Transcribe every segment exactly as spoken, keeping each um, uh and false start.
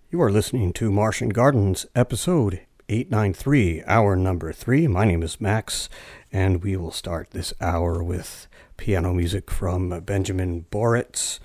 You are listening to Martian Gardens, episode eight ninety-three, hour number three. My name is Max, and we will start this hour with piano music from Benjamin Boritz.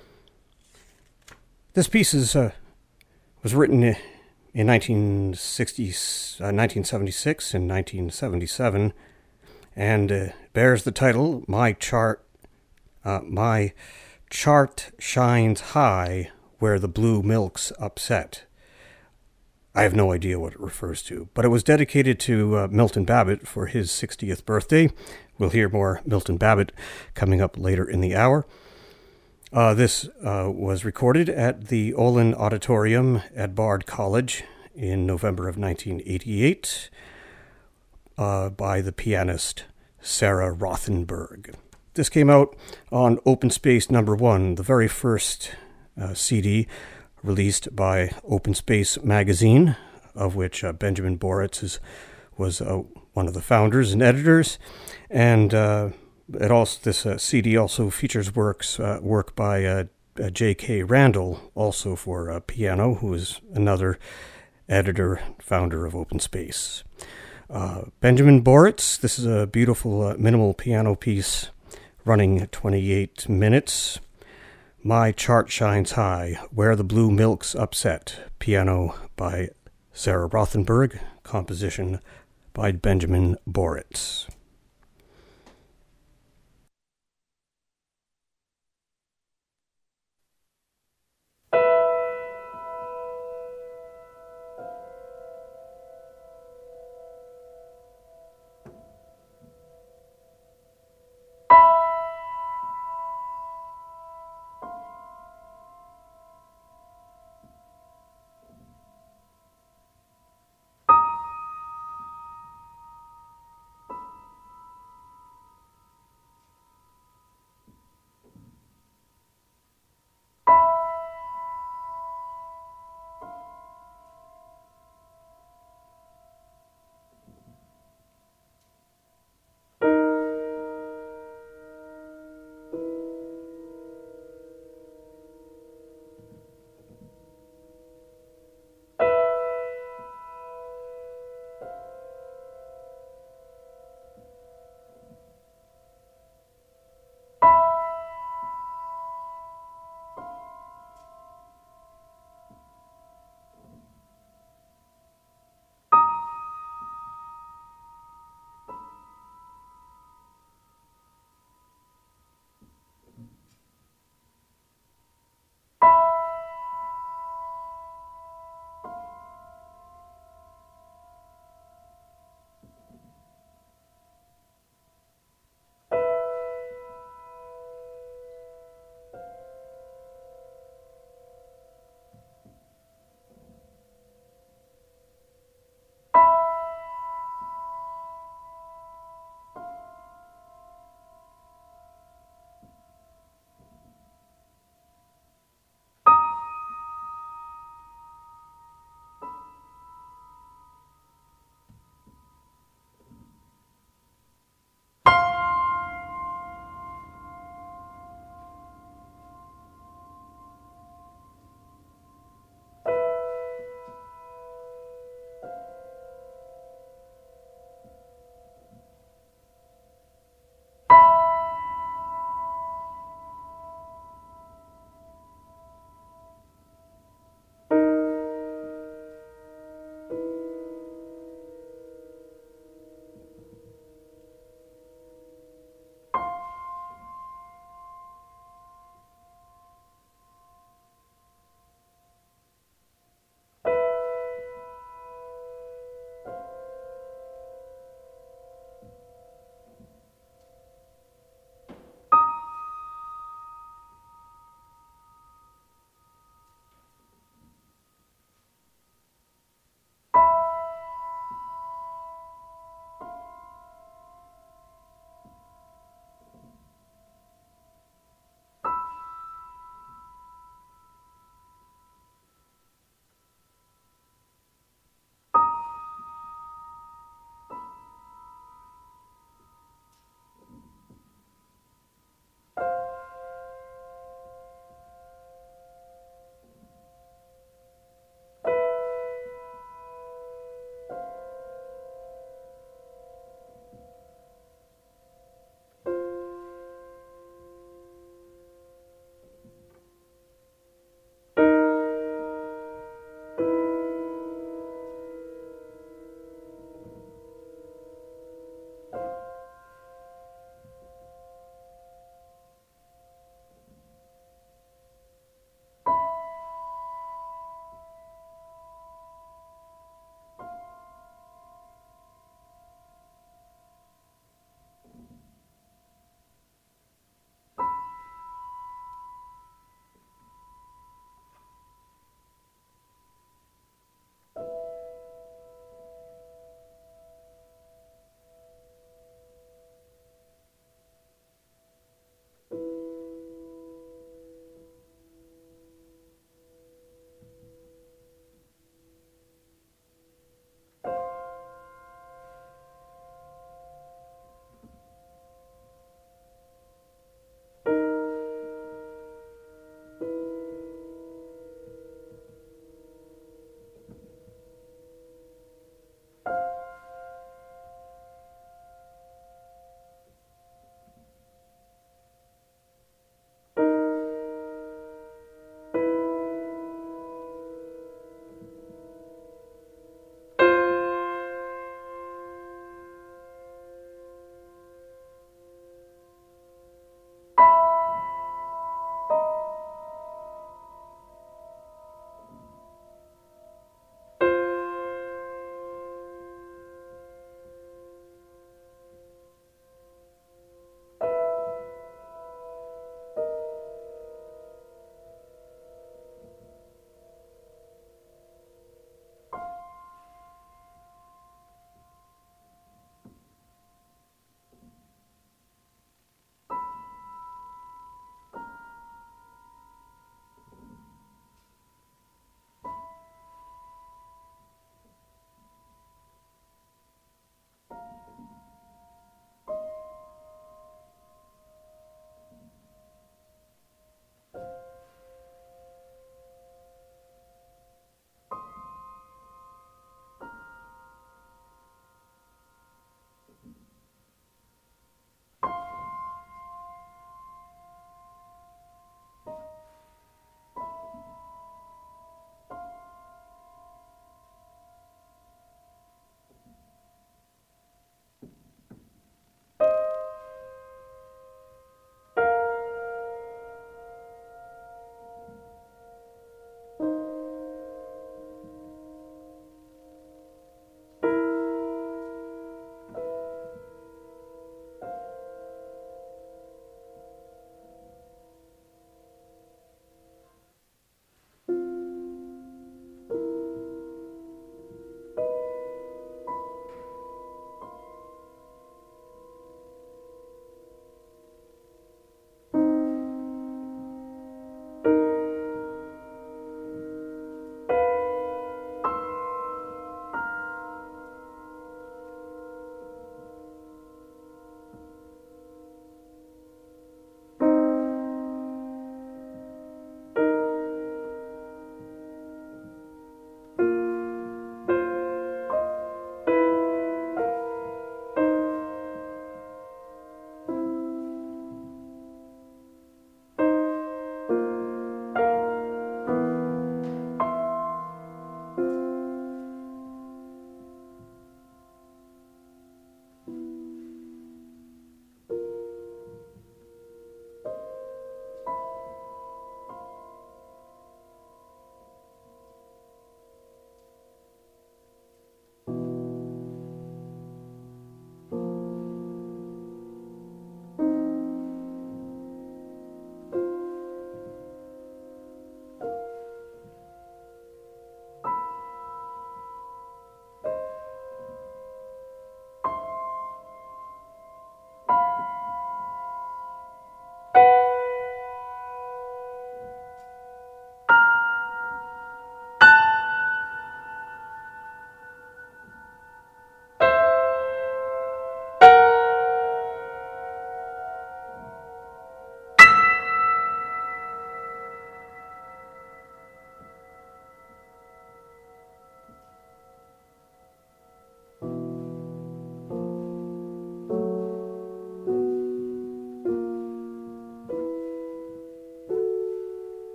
This piece is uh, was written in nineteen sixty, uh, nineteen seventy-six and nineteen seventy-seven, and uh, bears the title "My Chart, uh, My Chart Shines High Where the Blue Milk's Upset." I have no idea what it refers to, but it was dedicated to uh, Milton Babbitt for his sixtieth birthday. We'll hear more Milton Babbitt coming up later in the hour. Uh, this uh, was recorded at the Olin Auditorium at Bard College in November of nineteen eighty-eight uh, by the pianist Sarah Rothenberg. This came out on Open Space number one, the very first uh, C D released by Open Space magazine, of which uh, Benjamin Boritz is, was uh, one of the founders and editors. And uh, it also this uh, C D also features works uh, work by uh, uh, J K Randall, also for uh, piano, who is another editor, founder of Open Space. Uh, Benjamin Boritz, this is a beautiful uh, minimal piano piece running twenty-eight minutes. My Chart Shines High, Where the Blue Milk's Upset, piano by Sarah Rothenberg, composition by Benjamin Boritz.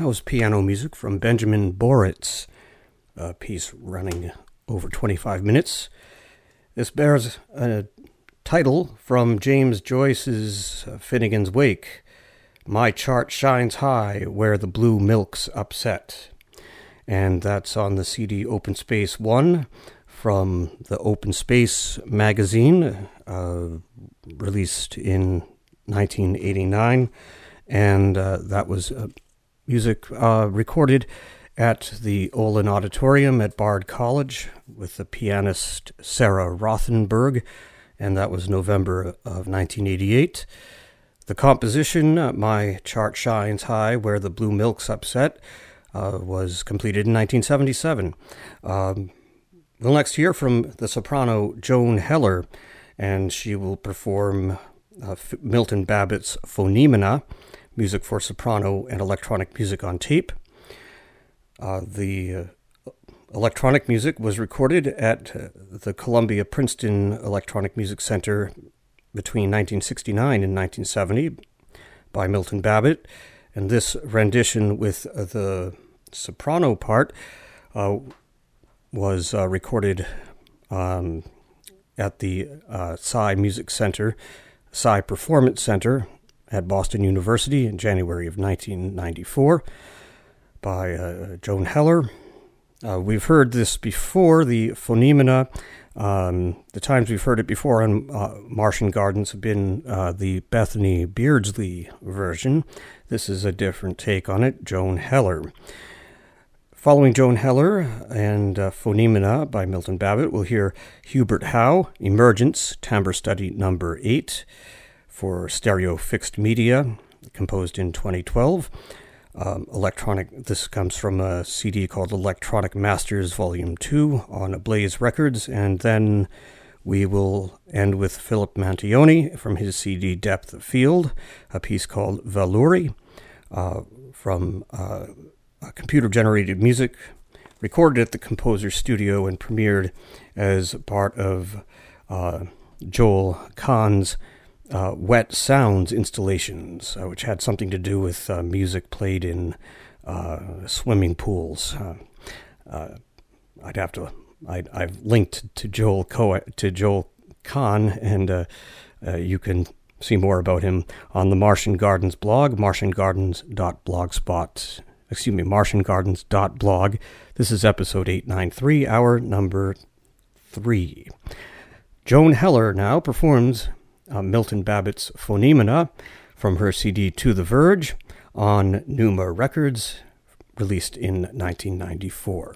That was piano music from Benjamin Boritz, a piece running over twenty-five minutes. This bears a title from James Joyce's Finnegan's Wake, My Chart Shines High Where the Blue Milk's Upset. And that's on the C D Open Space one from the Open Space magazine, uh, released in nineteen eighty-nine. And uh, that was uh, music uh, recorded at the Olin Auditorium at Bard College with the pianist Sarah Rothenberg, and that was November of nineteen eighty-eight. The composition, uh, My Chart Shines High Where the Blue Milk's Upset, uh, was completed in nineteen seventy-seven. Um, we'll next hear from the soprano Joan Heller, and she will perform uh, Milton Babbitt's Phonемena, music for soprano and electronic music on tape. Uh, the uh, electronic music was recorded at uh, the Columbia Princeton Electronic Music Center between nineteen sixty-nine and nineteen seventy by Milton Babbitt, and this rendition with uh, the soprano part uh, was uh, recorded um, at the uh, Psy Music Center, Psy Performance Center at Boston University in January of nineteen ninety-four by uh, Joan Heller. Uh, we've heard this before, the Phonемena. Um, the times we've heard it before on uh, Martian Gardens have been uh, the Bethany Beardsley version. This is a different take on it, Joan Heller. Following Joan Heller and uh, Phonemena by Milton Babbitt, we'll hear Hubert Howe, Emergence, Timbre Study number eight, for stereo fixed media, composed in twenty twelve. Um, electronic. This comes from a C D called Electronic Masters Volume two on Blaze Records, and then we will end with Philip Mantioni from his C D Depth of Field, a piece called Valuri, uh, from uh, computer-generated music, recorded at the composer's studio and premiered as part of uh, Joel Kahn's Uh, Wet Sounds installations, uh, which had something to do with uh, music played in uh, swimming pools. Uh, uh, I'd have to. I, I've linked to Joel Co- to Joel Kahn, and uh, uh, you can see more about him on the Martian Gardens blog, martian gardens dot blogspot. Excuse me, martian gardens dot blog. This is episode eight ninety-three, hour number three. Joan Heller now performs Uh, Milton Babbitt's Phonemena from her C D To the Verge on Numa Records, released in nineteen ninety-four.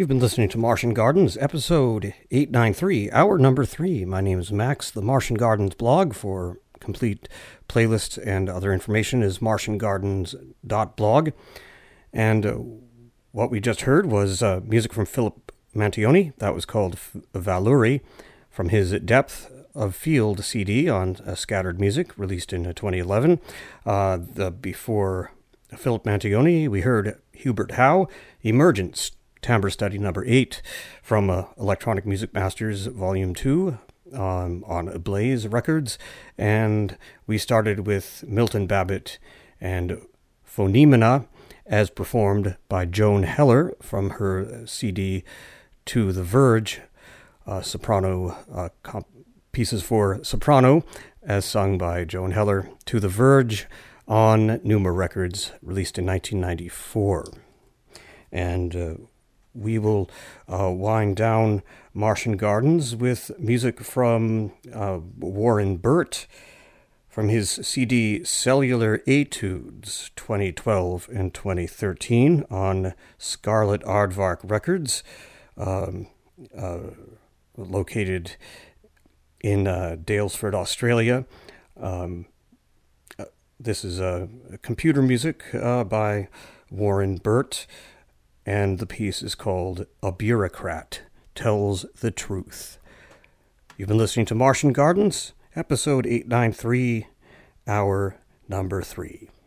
You've been listening to Martian Gardens, episode eight ninety-three, hour number three. My name is Max. The Martian Gardens blog for complete playlists and other information is martian gardens dot blog. And uh, what we just heard was uh, music from Philip Mantione. That was called F- Valuri, from his Depth of Field C D on uh, Scattered Music, released in uh, twenty eleven. Uh, the before Philip Mantione, we heard Hubert Howe, Emergence, Timbre Study number eight, from uh, Electronic Music Masters Volume two um, on Blaze Records. And we started with Milton Babbitt and Phonemena, as performed by Joan Heller from her C D To the Verge, uh, soprano uh, comp- pieces for soprano, as sung by Joan Heller, To the Verge on Numa Records, released in nineteen ninety-four. And uh, we will uh, wind down Martian Gardens with music from uh, Warren Burt, from his C D Cellular Etudes twenty twelve and twenty thirteen on Scarlet Aardvark Records, um, uh, located in uh, Daylesford, Australia. Um, uh, this is uh, computer music uh, by Warren Burt, and the piece is called A Bureaucrat Tells the Truth. You've been listening to Martian Gardens, episode eight ninety-three, hour number three.